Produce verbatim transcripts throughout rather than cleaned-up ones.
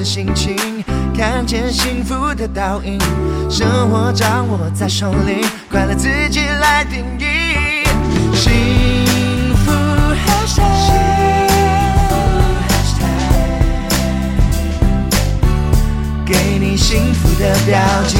的心情，看见幸福的倒影，生活掌握在手里，快乐自己来定义。幸福 hashtag， 给你幸福的标记。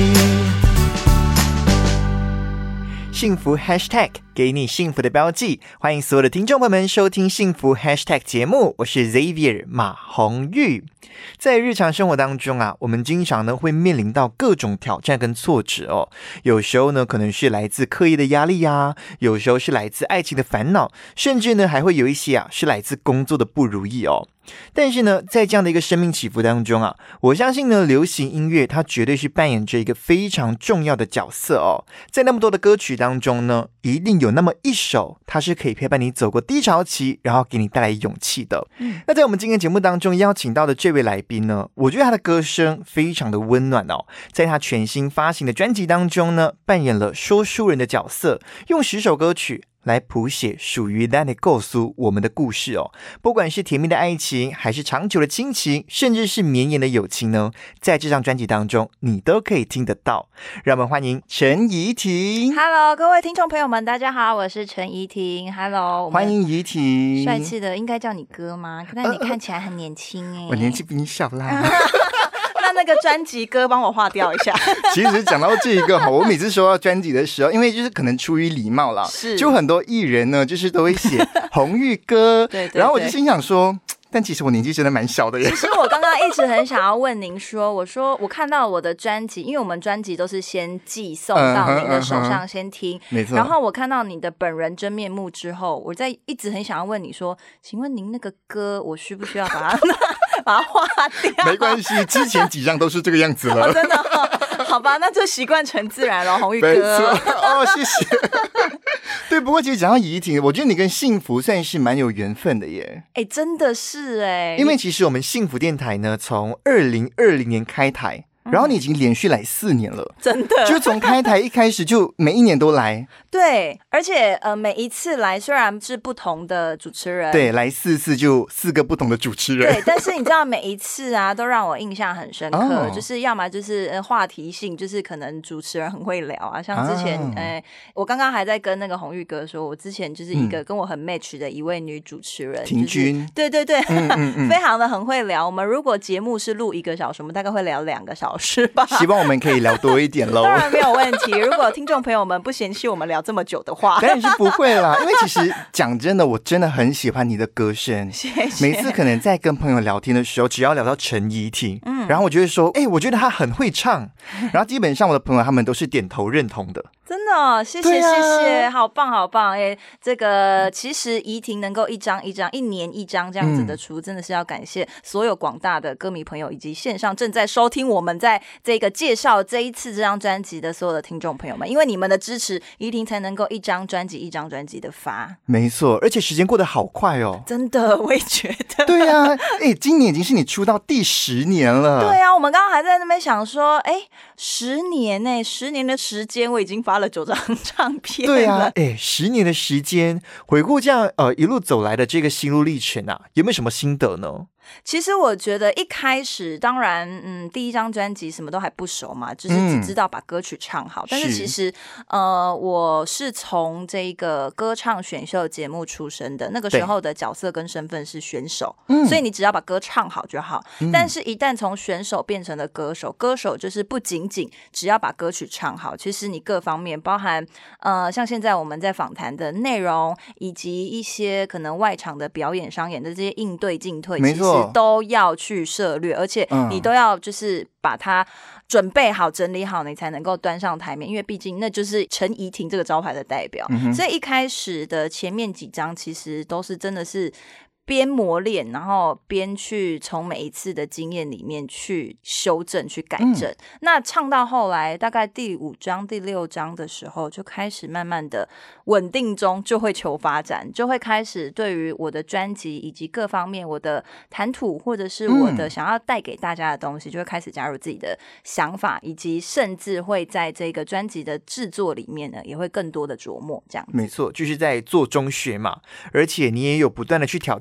幸福 hashtag 给你幸福的标记，欢迎所有的听众朋友们收听幸福 hashtag 节目，我是 Xavier 马红玉。在日常生活当中啊，我们经常呢会面临到各种挑战跟挫折哦。有时候呢可能是来自课业的压力啊，有时候是来自爱情的烦恼，甚至呢还会有一些啊是来自工作的不如意哦。但是呢，在这样的一个生命起伏当中啊，我相信呢，流行音乐它绝对是扮演着一个非常重要的角色哦。在那么多的歌曲当中呢，一定有那么一首，它是可以陪伴你走过低潮期，然后给你带来勇气的。嗯、那在我们今天节目当中邀请到的这位来宾呢，我觉得他的歌声非常的温暖哦。在他全新发行的专辑当中呢，扮演了说书人的角色，用十首歌曲来谱写属于咱的故事，我们的故事哦。不管是甜蜜的爱情，还是长久的亲情，甚至是绵延的友情呢，在这张专辑当中，你都可以听得到。让我们欢迎陈怡婷。 Hello， 各位听众朋友们，大家好，我是陈怡婷。Hello， 欢迎怡婷。 帅气的应该叫你哥吗？但你看起来很年轻哎、呃。 我年纪比你小啦。 那那个专辑歌帮我划掉一下。 其实讲到这一个，我每次收到专辑的时候，因为就是可能出于礼貌啦，是就很多艺人呢，就是都会写红玉哥，对, 对, 对，然后我就心想说。但其实我年纪真的蛮小的耶。 其实我刚刚一直很想要问您说，我说我看到我的专辑，因为我们专辑都是先寄送到您的手上先听，没错。然后我看到你的本人真面目之后，我在一直很想要问你说，请问您那个歌，我需不需要把它把它划掉？ 没关系，之前几张都是这个样子了。 哦、真的、哦，好吧，那就习惯成自然了，红玉哥。 没错，哦，谢谢。对，不过其实讲到怡婷，我觉得你跟幸福算是蛮有缘分的耶。 哎，真的是哎， 因为其实我们幸福电台呢，从二零二零年开台。然后你已经连续来四年了， 真的， 就是从开台一开始就每一年都来， 对，而且呃每一次来虽然是不同的主持人， 对，来四次就四个不同的主持人， 对，但是你知道每一次啊都让我印象很深刻，哦、就是要么就是呃话题性，就是可能主持人很会聊啊，像之前哎、哦呃、我刚刚还在跟那个红玉哥说，我之前就是一个跟我很 match 的一位女主持人， 婷君、就是， 对对对，嗯嗯嗯非常的很会聊。我们如果节目是录一个小时，我们大概会聊两个小时。是吧？ 希望我们可以聊多一点咯。 当然没有问题，如果听众朋友们不嫌弃我们聊这么久的话， 当然是不会啦。因为其实讲真的，我真的很喜欢你的歌声。 谢谢。 每次可能在跟朋友聊天的时候，只要聊到陈怡婷，嗯，然后我就会说，哎、欸，我觉得她很会唱。然后基本上我的朋友他们都是点头认同的。 真的、哦，谢谢、啊、谢谢，好棒好棒！哎，这个其实怡婷能够一张一张、一年一张这样子的出、嗯，真的是要感谢所有广大的歌迷朋友以及线上正在收听我们在这个介绍这一次这张专辑的所有的听众朋友们，因为你们的支持，怡婷才能够一张专辑一张专辑的发。 没错，而且时间过得好快哦， 真的，我也觉得。 对啊，哎，今年已经是你出道第十年了。 对啊，我们刚刚还在那边想说，哎，十年呢，十年的时间，我已经发了九张唱片了。 对啊，哎，十年的时间，回顾这样呃一路走来的这个心路历程啊，有没有什么心得呢？ 其实我觉得一开始当然嗯第一张专辑什么都还不熟嘛，就是只知道把歌曲唱好、嗯、但是其实呃我是从这个歌唱选秀节目出身的，那个时候的角色跟身份是选手，所以你只要把歌唱好就好、嗯、但是一旦从选手变成了歌手，歌手就是不仅仅只要把歌曲唱好，其实你各方面包含呃像现在我们在访谈的内容以及一些可能外场的表演商演的这些应对进退， 没错， 都要去涉略，而且你都要就是把它准备好整理好，你才能够端上台面，因为毕竟那就是陈怡婷这个招牌的代表、嗯、所以一开始的前面几张其实都是真的是边磨练，然后边去从每一次的经验里面去修正去改正、嗯、那唱到后来大概第五章第六章的时候就开始慢慢的稳定中，就会求发展，就会开始对于我的专辑以及各方面我的谈吐或者是我的想要带给大家的东西、嗯、就会开始加入自己的想法，以及甚至会在这个专辑的制作里面呢也会更多的琢磨，这样子。 没错，就是在做中学嘛，而且你也有不断的去挑战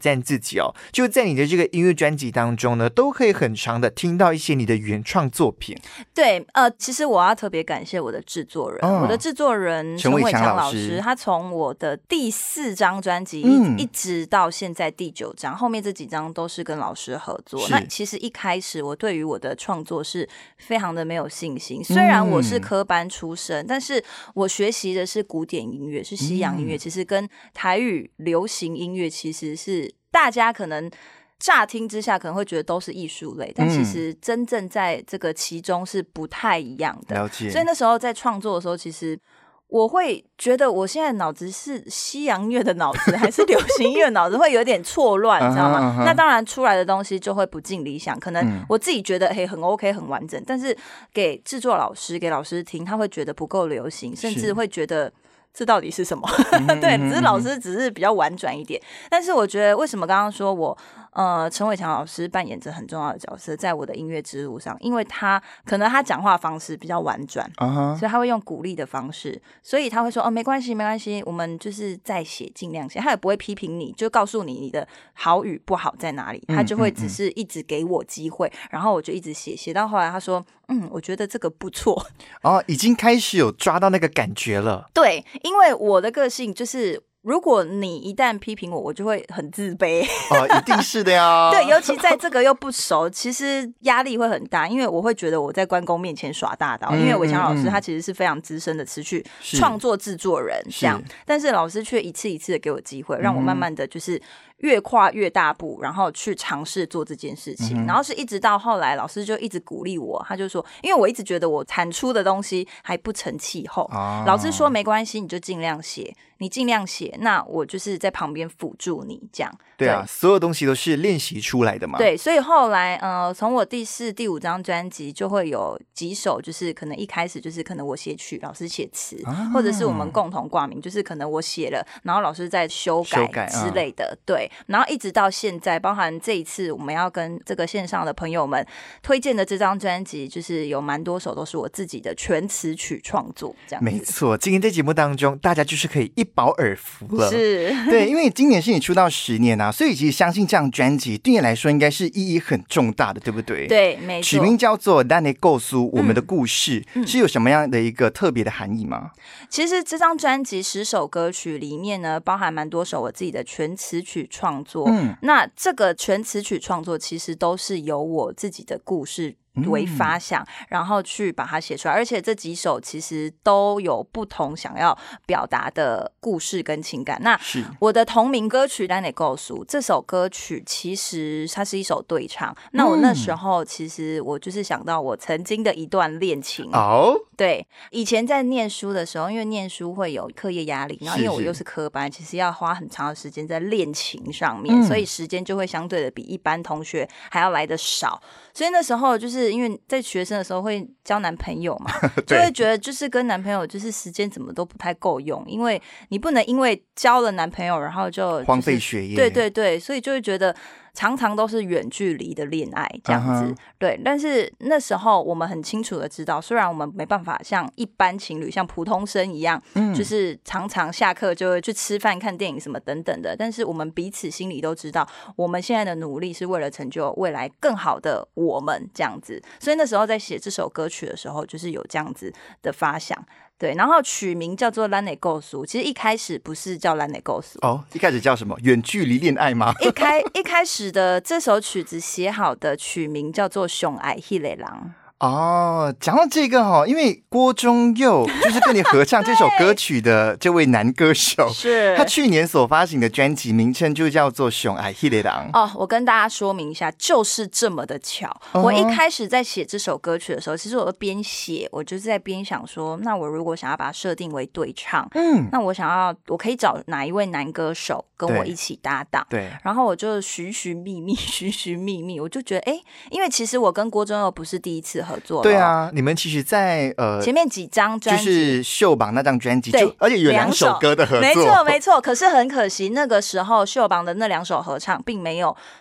现自己哦，就在你的这个音乐专辑当中呢，都可以很常的听到一些你的原创作品。对， 呃，其实我要特别感谢我的制作人，哦、我的制作人陈伟强老师，他从我的第四张专辑、嗯、一直到现在第九张，后面这几张都是跟老师合作。那其实一开始我对于我的创作是非常的没有信心，虽然我是科班出身、嗯、但是我学习的是古典音乐，是西洋音乐、嗯、其实跟台语流行音乐其实是大家可能乍听之下可能会觉得都是艺术类，但其实真正在这个其中是不太一样的。了解。所以那时候在创作的时候，其实我会觉得我现在脑子是西洋乐的脑子还是流行音乐的脑子会有点错乱，你知道吗？ uh-huh, uh-huh. 那当然出来的东西就会不尽理想，可能我自己觉得嘿很 OK 很完整，但是给制作老师给老师听，他会觉得不够流行，甚至会觉得这到底是什么？对，只是老师只是比较婉转一点。但是我觉得为什么刚刚说我呃陈伟强老师扮演着很重要的角色在我的音乐之路上，因为他可能他讲话方式比较婉转、uh-huh. 所以他会用鼓励的方式，所以他会说哦没关系没关系，我们就是再写尽量写，他也不会批评你，就告诉你你的好与不好在哪里，他就会只是一直给我机会、嗯嗯嗯、然后我就一直写写到后来他说嗯我觉得这个不错哦，已经开始有抓到那个感觉了。 对，因为我的个性就是如果你一旦批评我，我就会很自卑。 哦，一定是的呀。 对，尤其在这个又不熟，其实压力会很大，因为我会觉得我在关公面前耍大刀。嗯、因为伟强老师他其实是非常资深的词曲创作制作人，这样，但是老师却一次一次的给我机会，让我慢慢的就是越跨越大步，然后去尝试做这件事情、嗯、然后是一直到后来老师就一直鼓励我，他就说因为我一直觉得我产出的东西还不成气候、哦、老师说没关系，你就尽量写，你尽量写，那我就是在旁边辅助你这样。 对啊，对，所有东西都是练习出来的嘛。 对，所以后来呃，从我第四第五张专辑就会有几首就是可能一开始就是可能我写曲老师写词、啊、或者是我们共同挂名，就是可能我写了然后老师在修改之类的、啊、对，然后一直到现在，包含这一次我们要跟这个线上的朋友们推荐的这张专辑，就是有蛮多首都是我自己的全词曲创作这样子。 没错，今天在节目当中大家就是可以一饱耳福了。 是， 对，因为今年是你出道十年啊，所以其实相信这样专辑对你来说应该是意义很重大的，对不对？ 对，没错。 取名叫做《咱的故事》，我们的故事、嗯、是有什么样的一个特别的含义吗？ 其实这张专辑十首歌曲里面呢，包含蛮多首我自己的全词曲创作。嗯，那这个全词曲创作其实都是由我自己的故事为发想、嗯、然后去把它写出来，而且这几首其实都有不同想要表达的故事跟情感。那我的同名歌曲《咱的故事》这首歌曲其实它是一首对唱，那我那时候其实我就是想到我曾经的一段恋情哦。对，以前在念书的时候，因为念书会有课业压力，然后因为我又是科班，其实要花很长的时间在练琴上面、嗯、所以时间就会相对的比一般同学还要来得少，所以那时候就是因为在学生的时候会交男朋友嘛就会觉得就是跟男朋友就是时间怎么都不太够用，因为你不能因为交了男朋友然后就、就是、 荒废学业。 对对对，所以就会觉得常常都是远距离的恋爱这样子、uh-huh. 对，但是那时候我们很清楚的知道，虽然我们没办法像一般情侣像普通生一样、嗯、就是常常下课就会去吃饭看电影什么等等的，但是我们彼此心里都知道我们现在的努力是为了成就未来更好的我们这样子，所以那时候在写这首歌曲的时候就是有这样子的发想。对，然后取名叫做《咱的故事》，其实一开始不是叫《咱的故事》 哦，一开始叫什么？远距离恋爱吗？ 一开一开始的这首曲子写好的取名叫做《上爱那个人》。 哦，讲到这个哈，因为郭忠佑就是跟你合唱这首歌曲的这位男歌手， 是他去年所发行的专辑名称就叫做《上爱那个人》。 哦，我跟大家说明一下，就是这么的巧。哦、我一开始在写这首歌曲的时候，其实我边写，我就是在边想说，那我如果想要把它设定为对唱，嗯，那我想要我可以找哪一位男歌手跟我一起搭档？对，然后我就寻寻觅觅，寻寻觅觅，我就觉得，哎，因为其实我跟郭忠佑不是第一次合作了。 对啊，你们其实在呃前面几张专辑就是秀榜那张专辑，就而且有两首歌的合作， 没错没错。可是很可惜，那个时候秀榜的那两首合唱并没有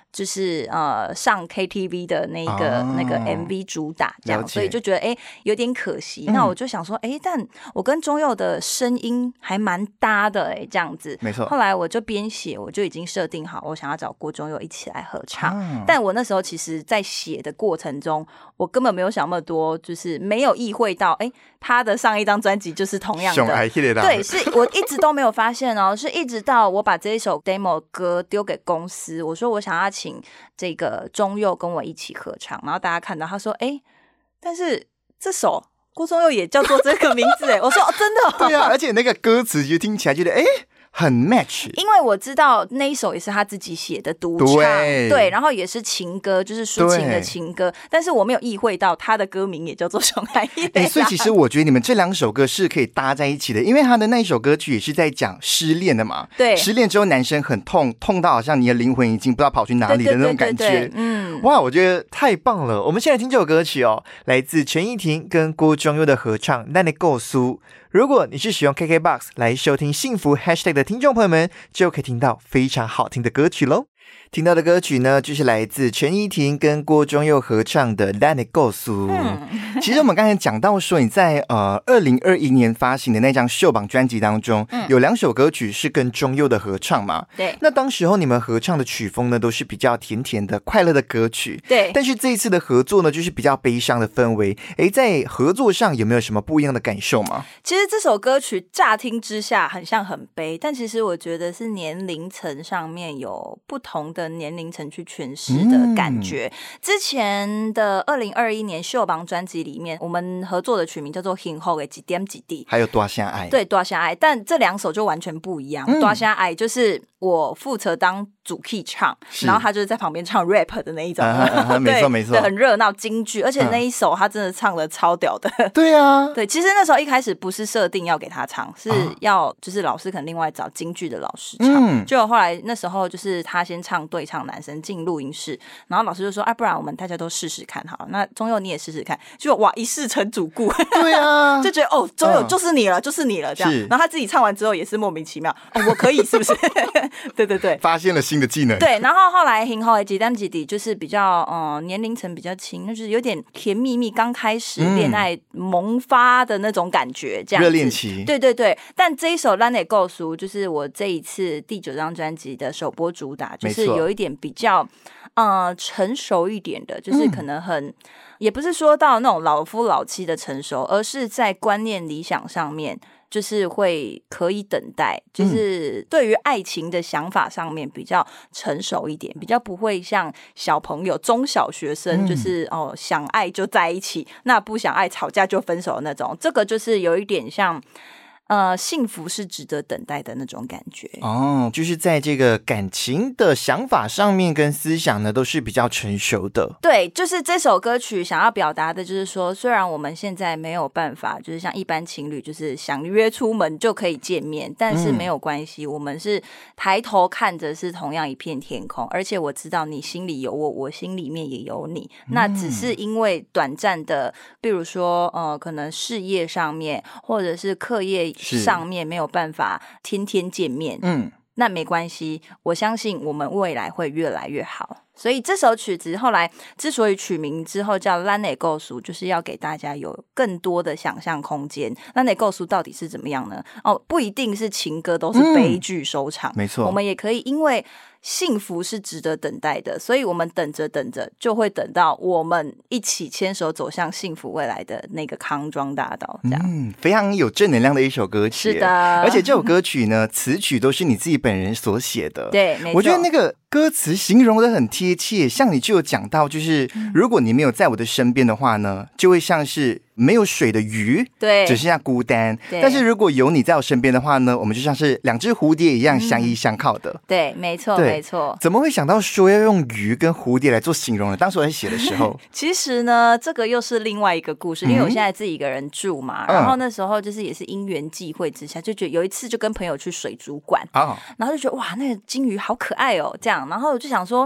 就是呃上 K T V 的那个、哦、那个 M V 主打这样，所以就觉得哎有点可惜、嗯。那我就想说，哎，但我跟中佑的声音还蛮搭的哎，这样子。 没错。 后来我就边写，我就已经设定好，我想要找郭中佑一起来合唱。啊、但我那时候其实，在写的过程中，我根本没有想那么多，就是没有意会到，哎，他的上一张专辑就是同样的。对，是我一直都没有发现哦，是一直到我把这一首 demo 歌丢给公司，我说我想要请这个中佑跟我一起合唱，然后大家看到他说哎，但是这首郭中佑也叫做这个名字哎，我说哦真的、哦、 对啊，而且那个歌词就听起来觉得哎很 match， 因为我知道那一首也是他自己写的独唱， 对, 对，然后也是情歌，就是抒情的情歌，但是我没有意会到他的歌名也叫做熊孩一雷。 所以其实我觉得你们这两首歌是可以搭在一起的，因为他的那一首歌曲也是在讲失恋的嘛， 对， 失恋之后男生很痛，痛到好像你的灵魂已经不知道跑去哪里的那种感觉，对对对对对，嗯，哇，我觉得太棒了。我们现在听这首歌曲哦，来自陈依婷跟郭中佑的合唱《咱的故事》。如果你是使用 K K B O X 来收听幸福 Hashtag 的听众朋友们，就可以听到非常好听的歌曲咯。听到的歌曲呢，就是来自陈依婷跟郭中佑合唱的《咱的故事》。其实我们刚才讲到说，你在呃二零二一年发行的那张秀榜专辑当中，嗯、有两首歌曲是跟中佑的合唱嘛？ 对。 那当时候你们合唱的曲风呢，都是比较甜甜的、快乐的歌曲。 对。 但是这一次的合作呢，就是比较悲伤的氛围。诶，在合作上有没有什么不一样的感受吗？ 其实这首歌曲乍听之下很像很悲，但其实我觉得是年龄层上面有不同的年龄层去诠释的感觉、嗯、之前的二零二一年秀榜专辑里面，我们合作的曲名叫做幸福的几点几滴， 还有大声爱， 对，大声爱，但这两首就完全不一样、嗯、大声爱就是我负责当主 key 唱，然后他就是在旁边唱 rap 的那一种、啊啊啊、没错没错， 很热闹京剧，而且那一首他真的唱的超屌的、 嗯、对啊， 对，其实那时候一开始不是设定要给他唱，是要就是老师可能另外找京剧的老师唱、嗯、就后来那时候就是他先唱对唱男生进录音室，然后老师就说啊，不然我们大家都试试看好了，那中佑你也试试看，就哇一试成主顾， 对啊， 就觉得哦中佑就是你了、嗯、就是你了这样，然后他自己唱完之后也是莫名其妙哦我可以是不是对对对， 发现了新的技能， 对，然后后来幸福的几点几滴就是比较呃年龄层比较轻，就是有点甜蜜蜜刚开始恋爱萌发的那种感觉，这样热恋期， 对对对，但这一首咱的故事就是我这一次第九张专辑的首播主打，就是有一点比较呃成熟一点的，就是可能很、嗯、也不是说到那种老夫老妻的成熟，而是在观念理想上面就是会可以等待，就是对于爱情的想法上面比较成熟一点，比较不会像小朋友中小学生就是、嗯、哦想爱就在一起，那不想爱吵架就分手的那种，这个就是有一点像呃，幸福是值得等待的那种感觉哦，就是在这个感情的想法上面跟思想呢，都是比较成熟的。 对，就是这首歌曲想要表达的，就是说，虽然我们现在没有办法，就是像一般情侣，就是想约出门就可以见面，但是没有关系、嗯，我们是抬头看着是同样一片天空，而且我知道你心里有我，我心里面也有你。嗯、那只是因为短暂的，比如说呃，可能事业上面或者是课业上面没有办法天天见面，嗯，那没关系，我相信我们未来会越来越好。所以这首曲子后来之所以取名之后叫咱的故事，就是要给大家有更多的想象空间。咱的故事到底是怎么样呢？哦，不一定是情歌都是悲剧收场、嗯、没错，我们也可以因为幸福是值得等待的，所以我们等着等着就会等到我们一起牵手走向幸福未来的那个康庄大道，这样、 嗯、非常有正能量的一首歌曲。 是的， 而且这首歌曲呢词曲都是你自己本人所写的。 对，没错， 我觉得那个歌词形容的很贴切，像你就有讲到，就是如果你没有在我的身边的话呢，就会像是没有水的鱼，对，只剩下孤单。但是如果有你在我身边的话呢，我们就像是两只蝴蝶一样相依相靠的、嗯、 对，没错没错。 怎么会想到说要用鱼跟蝴蝶来做形容呢？当时我在写的时候其实呢这个又是另外一个故事，因为我现在自己一个人住嘛、嗯、然后那时候就是也是因缘际会之下，就觉得有一次就跟朋友去水族馆、哦、然后就觉得哇那个金鱼好可爱哦，这样，然后我就想说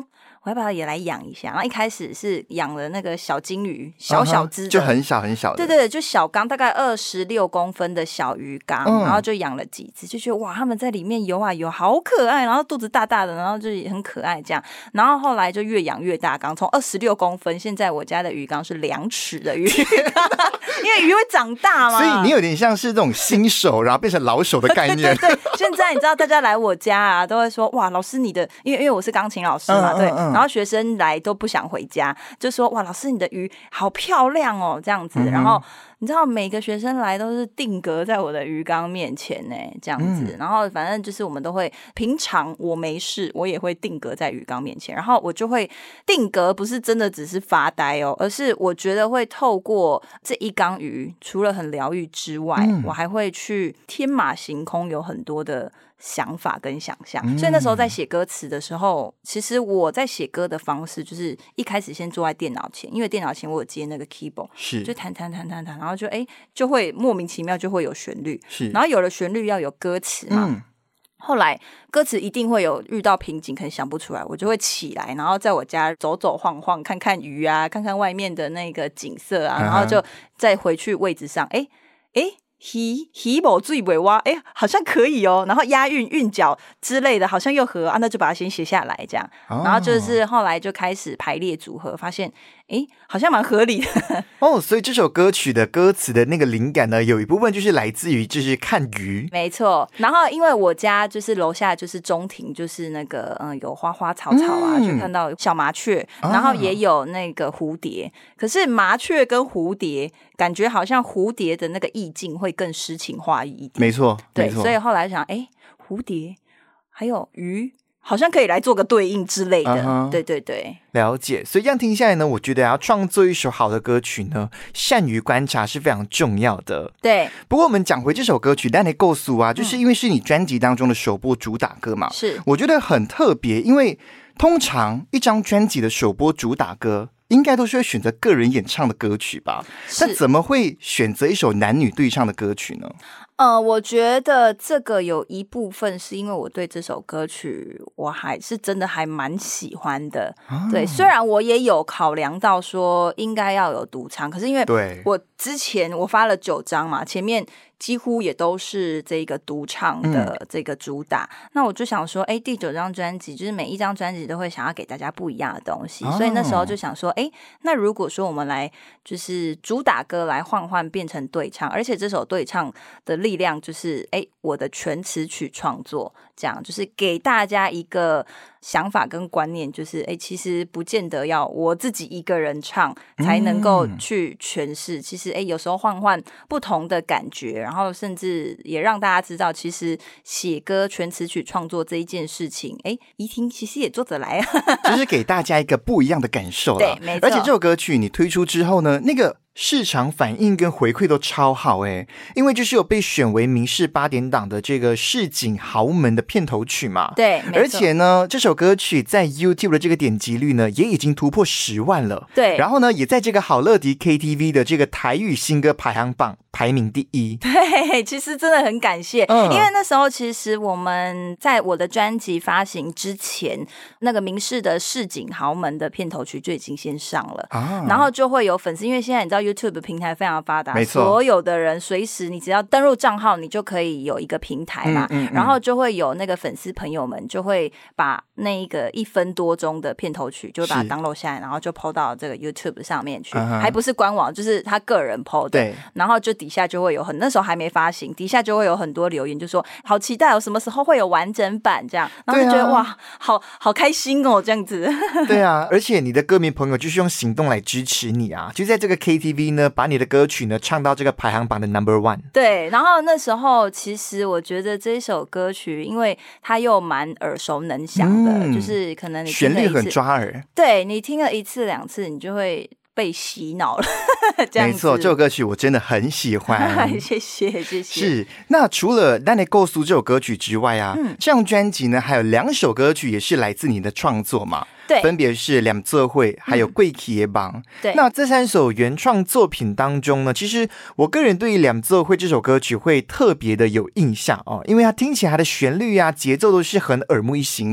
我要不要也来养一下？然后一开始是养了那个小金鱼，小小只的， uh-huh, 就很小很小的， 对对对，就小缸，大概二十六公分的小鱼缸，嗯、然后就养了几只，就觉得哇，他们在里面游啊游，好可爱，然后肚子大大的，然后就很可爱这样。然后后来就越养越大缸，从二十六公分，现在我家的鱼缸是两尺的鱼缸，因为鱼会长大嘛。 所以你有点像是这种新手，然后变成老手的概念。 对对对，现在你知道大家来我家啊，都会说哇，老师你的，因为因为我是钢琴老师嘛，嗯嗯嗯对，然后学生来都不想回家，就说哇，老师你的鱼好漂亮哦，这样子，嗯、然后你知道每个学生来都是定格在我的鱼缸面前呢，这样子，嗯、然后反正就是我们都会，平常我没事，我也会定格在鱼缸面前，然后我就会定格，不是真的只是发呆哦，而是我觉得会透过这一缸鱼，除了很疗愈之外，嗯、我还会去天马行空，有很多的想法跟想象，所以那时候在写歌词的时候，其实我在写歌的方式就是一开始先坐在电脑前，因为电脑前我有接那个 keyboard， 是就弹弹弹弹弹，然后就哎就会莫名其妙就会有旋律，是然后有了旋律要有歌词嘛。嗯后来歌词一定会有遇到瓶颈，可能想不出来，我就会起来，然后在我家走走晃晃，看看鱼啊，看看外面的那个景色啊，然后就再回去位置上，哎哎。鱼鱼某最尾蛙，哎，好像可以哦。然后押韵、韵脚之类的，好像又合啊，那就把它先写下来，这样。哦、然后就是后来就开始排列组合，发现哎，好像蛮合理的。 哦，所以这首歌曲的歌词的那个灵感呢，有一部分就是来自于就是看鱼。 没错。然后因为我家就是楼下就是中庭，就是那个嗯有花花草草啊，嗯、就看到小麻雀，然后也有那个蝴蝶。啊、可是麻雀跟蝴蝶，感觉好像蝴蝶的那个意境会更诗情画意一点。 没错， 对， 没错。 所以后来想，哎，蝴蝶还有鱼，好像可以来做个对应之类的。Uh-huh. 对对对， 了解。所以这样听下来呢，我觉得要创作一首好的歌曲呢，善于观察是非常重要的。 对。不过我们讲回这首歌曲，但你告诉啊，就是因为是你专辑当中的首播主打歌嘛，是、嗯，我觉得很特别，因为通常一张专辑的首播主打歌，应该都是会选择个人演唱的歌曲吧？那怎么会选择一首男女对唱的歌曲呢？ 呃，我觉得这个有一部分是因为我对这首歌曲我还是真的还蛮喜欢的。啊、对，虽然我也有考量到说应该要有独唱，可是因为我之前我发了九张嘛，前面几乎也都是这个独唱的这个主打。嗯、那我就想说，哎，第九张专辑就是每一张专辑都会想要给大家不一样的东西，哦、所以那时候就想说，哎，那如果说我们来就是主打歌来换换变成对唱，而且这首对唱的力量就是哎，我的全词曲创作，这样就是给大家一个想法跟观念，就是哎，其实不见得要我自己一个人唱才能够去诠释，嗯、其实哎，有时候换换不同的感觉，然后甚至也让大家知道，其实写歌全词曲创作这一件事情，哎，怡婷其实也做得来啊， 就是给大家一个不一样的感受啦。 对，没错。 而且这首歌曲你推出之后呢，那个市场反应跟回馈都超好哎，因为就是有被选为民视八点档的这个市井豪门的片头曲嘛。 对， 而且呢，这首歌曲在 YouTube 的这个点击率呢，也已经突破十万了。 对， 然后呢，也在这个好乐迪 K T V 的这个台语新歌排行榜排名第一。 对，其实真的很感谢，嗯、因为那时候其实我们在我的专辑发行之前，那个民视的市井豪门的片头曲就已经先上了，啊、然后就会有粉丝，因为现在你知道 YouTube 平台非常发达，没错，所有的人随时你只要登入账号，你就可以有一个平台嘛，嗯嗯嗯、然后就会有那个粉丝朋友们就会把那一个一分多钟的片头曲就把它 download 下来，然后就 po 到这个 YouTube 上面去，uh-huh. 还不是官网，就是他个人 po 的，对，然后就底下就会有很，那时候还没发行，底下就会有很多留言，就说好期待哦，什么时候会有完整版这样，然后就觉得、啊、哇，好好开心哦，这样子。 对啊，而且你的歌迷朋友就是用行动来支持你啊，就在这个 K T V 呢，把你的歌曲呢唱到这个排行榜的 number one。 对，然后那时候其实我觉得这首歌曲，因为它又蛮耳熟能详的，嗯、就是可能你听了一次旋律很抓耳， 对，你听了一次两次，你就会被洗脑了。这样子， 没错，这首歌曲我真的很喜欢。 谢谢谢谢。 是，那除了《咱的故事》这首歌曲之外啊，嗯、这张专辑呢还有两首歌曲也是来自你的创作嘛。 对， 分别是两座会还有贵气的帮、嗯、对，那这三首原创作品当中呢，其实我个人对于两座会这首歌曲会特别的有印象哦，因为它听起来它的旋律啊节奏都是很耳目一新的。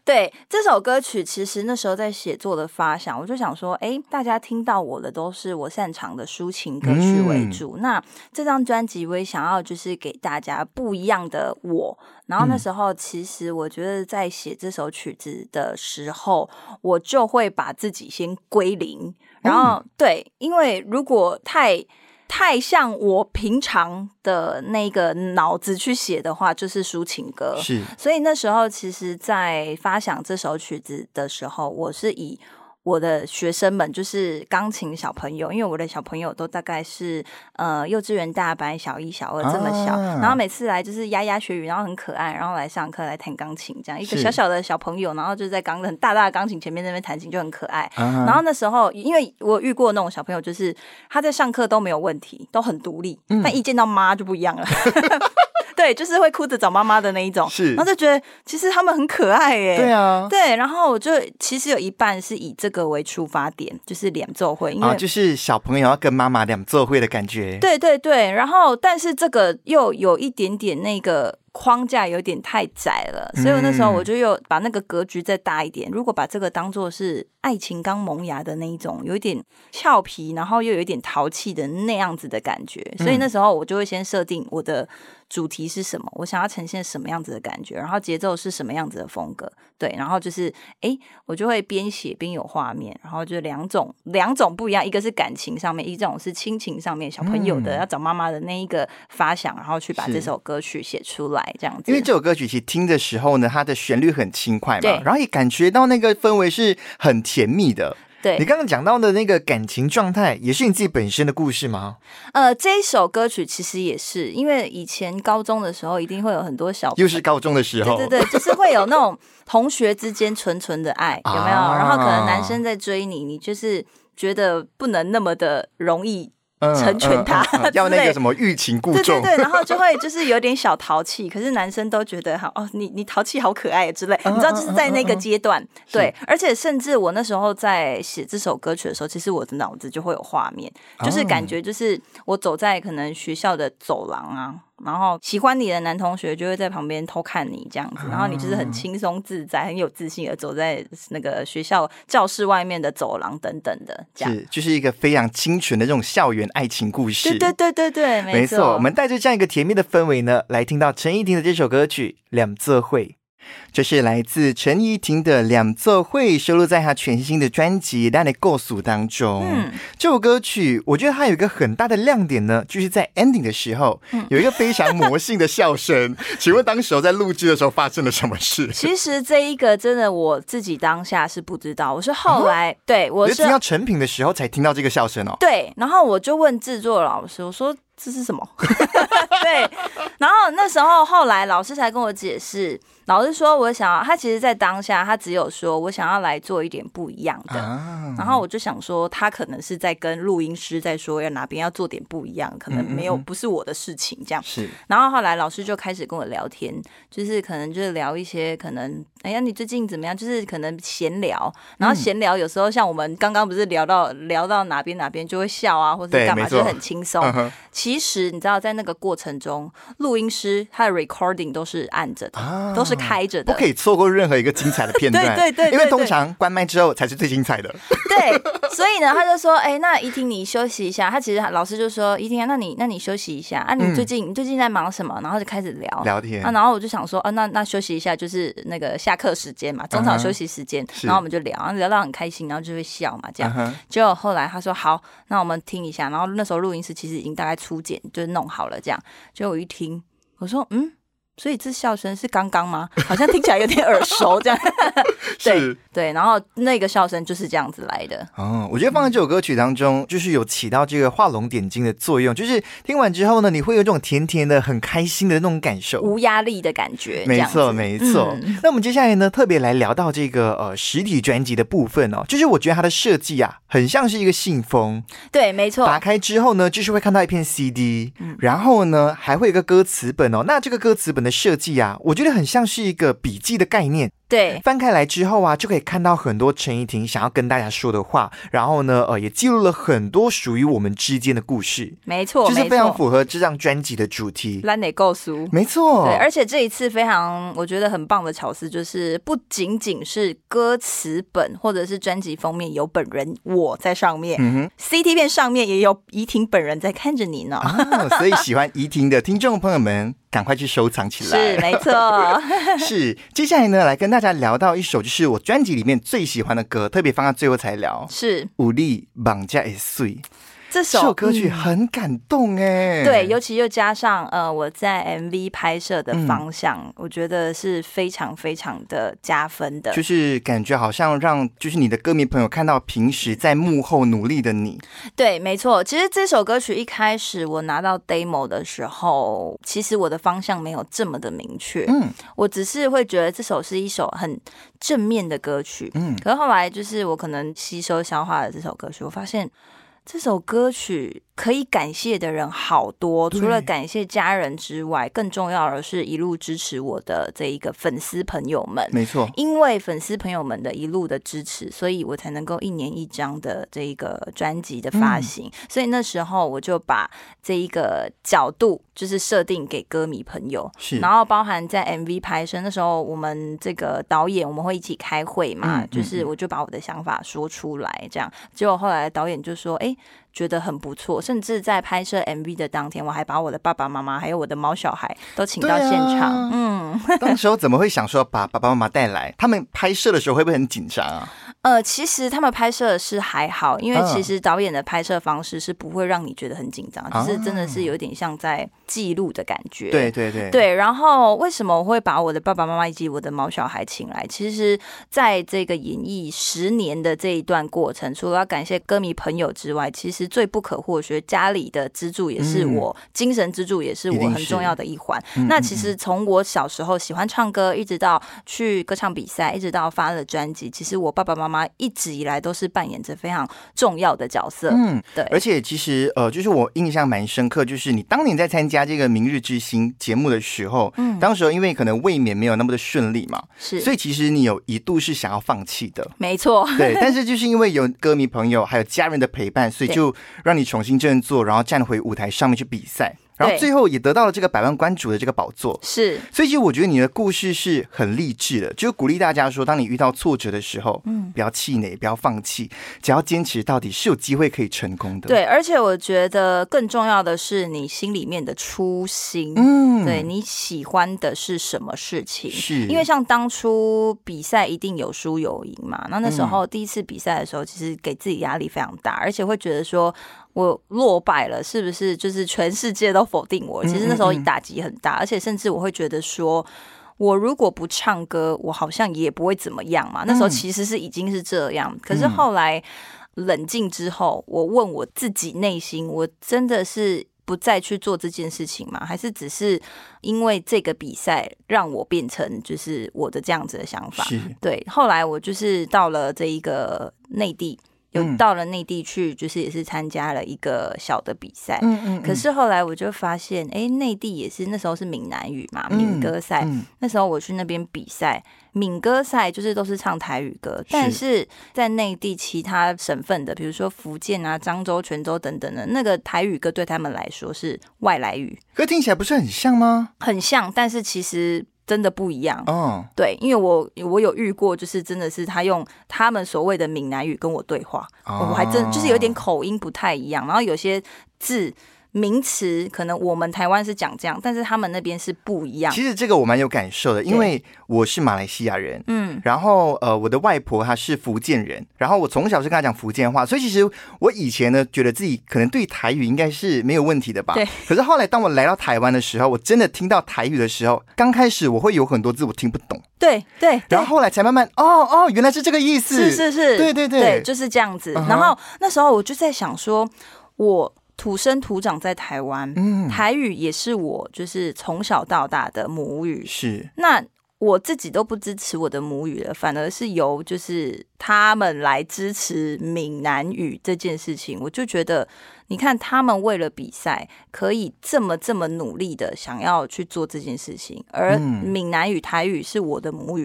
对，这首歌曲其实那时候在写作的发想，我就想说，哎，大家听到我的都是我擅长的抒情歌曲为主。嗯、那这张专辑我也想要就是给大家不一样的我。然后那时候其实我觉得在写这首曲子的时候，我就会把自己先归零。然后、嗯、对，因为如果太太像我平常的那个脑子去写的话，就是抒情歌。 是， 所以那时候其实在发想这首曲子的时候，我是以我的学生们，就是钢琴小朋友，因为我的小朋友都大概是呃幼稚园大班，小一小二这么小、啊、然后每次来就是牙牙学语，然后很可爱，然后来上课来弹钢琴，这样一个小小的小朋友，然后就在钢很大大的钢琴前面那边弹琴，就很可爱、啊、然后那时候因为我遇过那种小朋友，就是他在上课都没有问题，都很独立、嗯、但一见到妈就不一样了对，就是会哭着找妈妈的那一种， 是， 然后就觉得其实他们很可爱耶。 对啊， 对，然后我就其实有一半是以这个为出发点，就是两奏会，因为、 啊、就是小朋友要跟妈妈两奏会的感觉。 对对对，然后但是这个又有一点点那个框架有点太窄了，所以我那时候我就又把那个格局再大一点。如果把这个当作是爱情刚萌芽的那一种，有一点俏皮，然后又有一点淘气的那样子的感觉，所以那时候我就会先设定我的主题是什么，我想要呈现什么样子的感觉，然后节奏是什么样子的风格，对，然后就是哎，我就会边写边有画面，然后就两种两种不一样，一个是感情上面，一种是亲情上面，小朋友的、嗯、要找妈妈的那一个发想，然后去把这首歌曲写出来。这样子， 因为这首歌曲其实听的时候呢，它的旋律很轻快嘛，然后也感觉到那个氛围是很甜蜜的。 对， 你刚刚讲到的那个感情状态，也是你自己本身的故事吗？ 呃，这一首歌曲其实也是，因为以前高中的时候，一定会有很多小朋友， 又是高中的时候， 对对对，就是会有那种同学之间纯纯的爱，有没有？啊、然后可能男生在追你，你就是觉得不能那么的容易成全他、嗯嗯嗯、 要那个什么欲擒故纵， 对对对，然后就会就是有点小淘气，可是男生都觉得好哦，你你淘气好可爱之类，你知道，就是在那个阶段，嗯嗯嗯嗯对，而且甚至我那时候在写这首歌曲的时候，其实我的脑子就会有画面，就是感觉就是我走在可能学校的走廊啊。然后喜欢你的男同学就会在旁边偷看你这样子，然后你就是很轻松自在、很有自信的走在那个学校教室外面的走廊等等的，这样是就是一个非常清纯的这种校园爱情故事。 对对对对对，没错。 没错，我们带着这样一个甜蜜的氛围呢，来听到陈怡婷的这首歌曲《两奏会》。这是来自陈怡婷的两奏会，收录在她全新的专辑《让你告诉》当中、嗯、这首歌曲我觉得它有一个很大的亮点呢，就是在 ending 的时候、嗯、有一个非常魔性的笑声请问当时候在录制的时候发生了什么事？ 其实这一个真的我自己当下是不知道，我是后来、哦、对我是听到成品的时候才听到这个笑声哦。 对，然后我就问制作老师，我说这是什么对，然后那时候后来老师才跟我解释，老师说我想要，他其实在当下他只有说我想要来做一点不一样的、啊、然后我就想说他可能是在跟录音师在说要哪边要做点不一样，可能没有，不是我的事情这样。 是， 然后后来老师就开始跟我聊天，就是可能就是聊一些可能哎呀你最近怎么样，就是可能闲聊，然后闲聊有时候像我们刚刚不是聊到聊到哪边哪边就会笑啊，或者干嘛，就很轻松、嗯、其实你知道在那个过程中录音师他的 recording 都是按着的、啊、都是开着的， 不可以错过任何一个精彩的片段对, 对, 对, 对, 对因为通常关麦之后才是最精彩的对，所以呢他就说哎、欸，那怡婷你休息一下，他其实老师就说怡婷那你那你休息一下啊，你最近、嗯、你最近在忙什么，然后就开始聊聊天啊，然后我就想说啊，那那休息一下就是那个下课时间嘛，中场休息时间、uh-huh, 然后我们就聊，然后聊到很开心，然后就会笑嘛这样、uh-huh. 结果后来他说好，那我们听一下，然后那时候录音师其实已经大概初剪就是弄好了这样，结果我一听我说嗯，所以这笑声是刚刚吗？好像听起来有点耳熟，这样对对，然后那个笑声就是这样子来的。 哦，我觉得放在这首歌曲当中，就是有起到这个画龙点睛的作用，就是听完之后呢，你会有这种甜甜的、很开心的那种感受， 无压力的感觉。 没错，没错、嗯。那我们接下来呢，特别来聊到这个呃实体专辑的部分哦，就是我觉得它的设计啊，很像是一个信封。 对，没错。 打开之后呢，就是会看到一片 C D，、嗯、然后呢还会有一个歌词本哦。那这个歌词本的设计啊，我觉得很像是一个笔记的概念。 对， 翻开来之后啊，就可以看到很多陈怡婷想要跟大家说的话，然后呢，呃，也记录了很多属于我们之间的故事。 没错， 就是非常符合这张专辑的主题。 咱得够熟， 没错。 对，而且这一次非常我觉得很棒的巧思，就是不仅仅是歌词本或者是专辑封面有本人我在上面，嗯、C D 片上面也有怡婷本人在看着你呢。 啊，所以喜欢怡婷的听众朋友们，赶快去收藏起来。 是，没错。 是，接下来呢，来跟大家聊到一首就是我专辑里面最喜欢的歌，特别放到最后才聊。 是， 有你绑架的水。 这首, 这首歌曲很感动哎、 嗯，对，尤其又加上呃我在 M V 拍摄的方向、嗯，我觉得是非常非常的加分的， 就是感觉好像让就是你的歌迷朋友看到平时在幕后努力的你。 对，没错。其实这首歌曲一开始我拿到 demo 的时候，其实我的方向没有这么的明确，嗯，我只是会觉得这首是一首很正面的歌曲，嗯，可是后来就是我可能吸收消化了这首歌曲，我发现。这首歌曲可以感谢的人好多，除了感谢家人之外，更重要的是一路支持我的这一个粉丝朋友们。 没错， 因为粉丝朋友们的一路的支持，所以我才能够一年一张的这一个专辑的发行、嗯。所以那时候我就把这一个角度就是设定给歌迷朋友，是，然后包含在 M V 拍摄那时候，我们这个导演我们会一起开会嘛，嗯、就是我就把我的想法说出来，这样，结果后来导演就说，哎。觉得很不错，甚至在拍摄 M V 的当天，我还把我的爸爸妈妈还有我的毛小孩都请到现场。啊、嗯， 当时候怎么会想说把爸爸妈妈带来？他们拍摄的时候会不会很紧张啊？ 呃，其实他们拍摄的是还好，因为其实导演的拍摄方式是不会让你觉得很紧张，哦、就是真的是有点像在记录的感觉。 对对对对。然后为什么我会把我的爸爸妈妈以及我的毛小孩请来？其实在这个演艺十年的这一段过程，除了要感谢歌迷朋友之外，其实最不可或缺，家里的支柱也是我、嗯、精神支柱也是我很重要的一环。那其实从我小时候喜欢唱歌，一直到去歌唱比赛，一直到发了专辑，其实我爸爸妈妈一直以来都是扮演着非常重要的角色。嗯，对。 而且其实呃，就是我印象蛮深刻，就是你当年在参加这个《明日之星》节目的时候，嗯，当时因为可能卫冕没有那么的顺利嘛，是，所以其实你有一度是想要放弃的。 没错， 对。但是就是因为有歌迷朋友还有家人的陪伴，所以就让你重新振作，然后站回舞台上面去比赛。然后最后也得到了这个百万关主的这个宝座， 是， 所以其实我觉得你的故事是很励志的，就鼓励大家说，当你遇到挫折的时候，嗯，不要气馁，不要放弃，只要坚持到底，是有机会可以成功的。 对，而且我觉得更重要的是你心里面的初心，嗯，对，你喜欢的是什么事情？是，因为像当初比赛一定有输有赢嘛，那那时候第一次比赛的时候，其实给自己压力非常大，而且会觉得说。我落败了，是不是就是全世界都否定我？其实那时候打击很大，而且甚至我会觉得说，我如果不唱歌，我好像也不会怎么样嘛。那时候其实是已经是这样，可是后来冷静之后，我问我自己内心，我真的是不再去做这件事情吗？还是只是因为这个比赛让我变成就是我的这样子的想法？对，后来我就是到了这一个内地。有到了内地去，就是也是参加了一个小的比赛。嗯嗯嗯。可是后来我就发现，哎，内地也是那时候是闽南语嘛，闽歌赛、嗯嗯。那时候我去那边比赛，闽歌赛就是都是唱台语歌，但是在内地其他省份的，比如说福建啊、漳州、泉州等等的，那个台语歌对他们来说是外来语。 可听起来不是很像吗？ 很像，但是其实。真的不一样哦， oh. 对，因为我我有遇过，就是真的是他用他们所谓的闽南语跟我对话， oh. 我还真就是有点口音不太一样，然后有些字。名词可能我们台湾是讲这样，但是他们那边是不一样。 其实这个我蛮有感受的，因为我是马来西亚人，嗯，然后呃，我的外婆她是福建人，然后我从小是跟她讲福建话，所以其实我以前呢觉得自己可能对台语应该是没有问题的吧。对。可是后来当我来到台湾的时候，我真的听到台语的时候，刚开始我会有很多字我听不懂。 对 对, 对。 然后后来才慢慢哦哦，原来是这个意思。 是是是。 对对对， 对，就是这样子。Uh-huh. 然后那时候我就在想说，我。土生土长在台湾、嗯，台语也是我就是从小到大的母语。是，那我自己都不支持我的母语了，反而是由就是他们来支持闽南语这件事情。我就觉得，你看他们为了比赛可以这么这么努力的想要去做这件事情，而闽南语、台语是我的母语。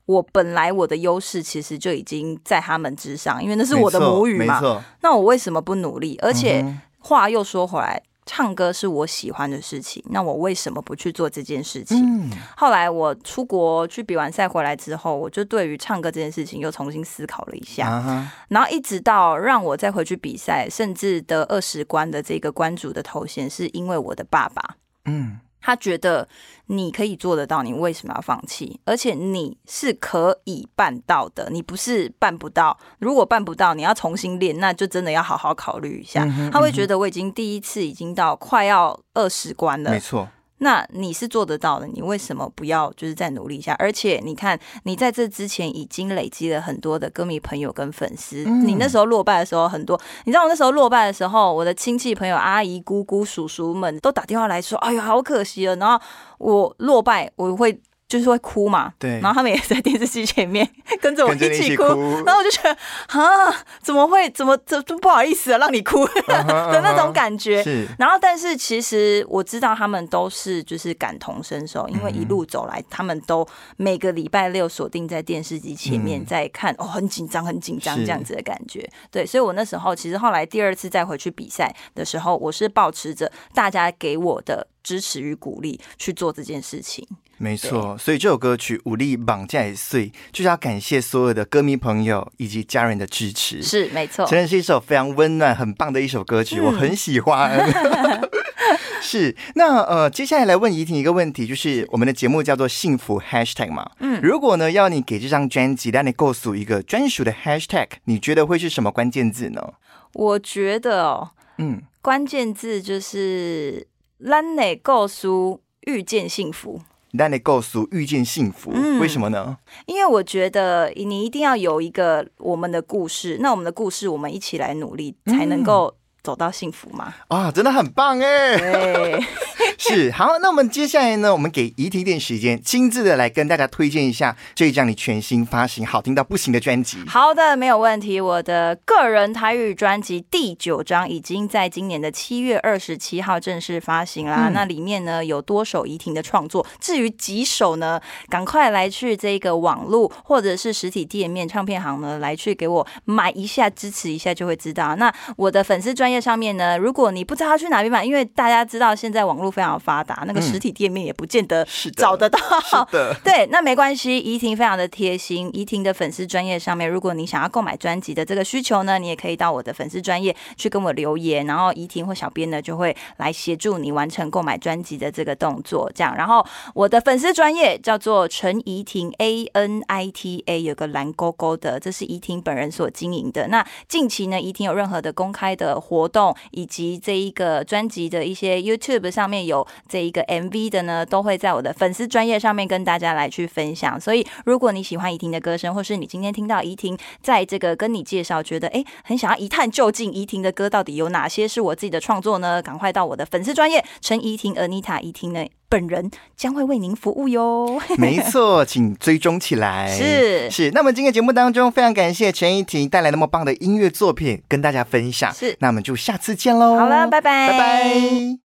我本来我的优势其实就已经在他们之上，因为那是我的母语嘛。 没错， 那我为什么不努力？而且话又说回来，唱歌是我喜欢的事情，那我为什么不去做这件事情？嗯、后来我出国去比完赛回来之后，我就对于唱歌这件事情又重新思考了一下，啊、然后一直到让我再回去比赛，甚至得二十关的这个关主的头衔，是因为我的爸爸。嗯。他觉得你可以做得到，你为什么要放弃？而且你是可以办到的，你不是办不到。如果办不到，你要重新练，那就真的要好好考虑一下。嗯、他会觉得我已经第一次已经到快要二十关了， 没错。 那你是做得到的，你为什么不要就是再努力一下？而且你看，你在这之前已经累积了很多的歌迷朋友跟粉丝。嗯、你那时候落败的时候，很多你知道我那时候落败的时候，我的亲戚朋友、阿姨、姑姑、叔叔们都打电话来说：“哎呦，好可惜了。”然后我落败，我会。就是会哭嘛， 对， 然后他们也在电视机前面跟着我一起哭，然后我就觉得啊，怎么会，怎么这不好意思啊，让你哭的那种感觉。 是， 然后但是其实我知道他们都是就是感同身受，因为一路走来，他们都每个礼拜六锁定在电视机前面在看，哦，很紧张，很紧张这样子的感觉。对，所以我那时候其实后来第二次再回去比赛的时候，我是抱持着大家给我的支持与鼓励去做这件事情。 没错，所以这首歌曲《武力绑架也碎》就是要感谢所有的歌迷朋友以及家人的支持。 是，没错， 真的是一首非常温暖、很棒的一首歌曲，嗯、我很喜欢。是，那呃，接下来来问怡婷一个问题，就是我们的节目叫做幸福 hashtag 嘛，嗯，如果呢要你给这张专辑让你构思一个专属的 hashtag， 你觉得会是什么关键字呢？ 我觉得哦，嗯，关键字就是咱的构思遇见幸福。 让你构思遇见幸福、嗯、为什么呢？ 因为我觉得你一定要有一个我们的故事，那我们的故事我们一起来努力才能够走到幸福嘛。 啊，真的很棒哎！ 对， 是。好，那我们接下来呢，我们给怡婷一点时间，亲自的来跟大家推荐一下这一张你全新发行、好听到不行的专辑。 好的，没有问题。我的个人台语专辑第九张已经在今年的七月二十七号正式发行啦。嗯、那里面呢有多首怡婷的创作，至于几首呢，赶快来去这个网络或者是实体店面、唱片行呢，来去给我买一下，支持一下就会知道。那我的粉丝专页上面呢，如果你不知道要去哪边买，因为大家知道现在网络非常发达，那个实体店面也不见得找得到。 是的， 对，那没关系，怡婷非常的贴心。怡婷的粉丝专页上面，如果你想要购买专辑的这个需求呢，你也可以到我的粉丝专页去跟我留言，然后怡婷或小编呢就会来协助你完成购买专辑的这个动作。这样，然后我的粉丝专页叫做陈怡婷 A N I T A， 有个蓝勾勾的，这是怡婷本人所经营的。那近期呢，怡婷有任何的公开的活动，以及这一个专辑的一些 YouTube 上面有这一个 M V 的呢，都会在我的粉丝专页上面跟大家来去分享。所以如果你喜欢怡婷的歌声，或是你今天听到怡婷在这个跟你介绍，觉得哎很想要一探究竟怡婷的歌到底有哪些是我自己的创作呢，赶快到我的粉丝专页陈怡婷 Anita 怡婷呢本人将会为您服务哟。 没错，请追踪起来。 是是，那么今天节目当中非常感谢陈怡婷带来那么棒的音乐作品跟大家分享。 是， 那我们就下次见喽。 好了，拜拜， 拜拜。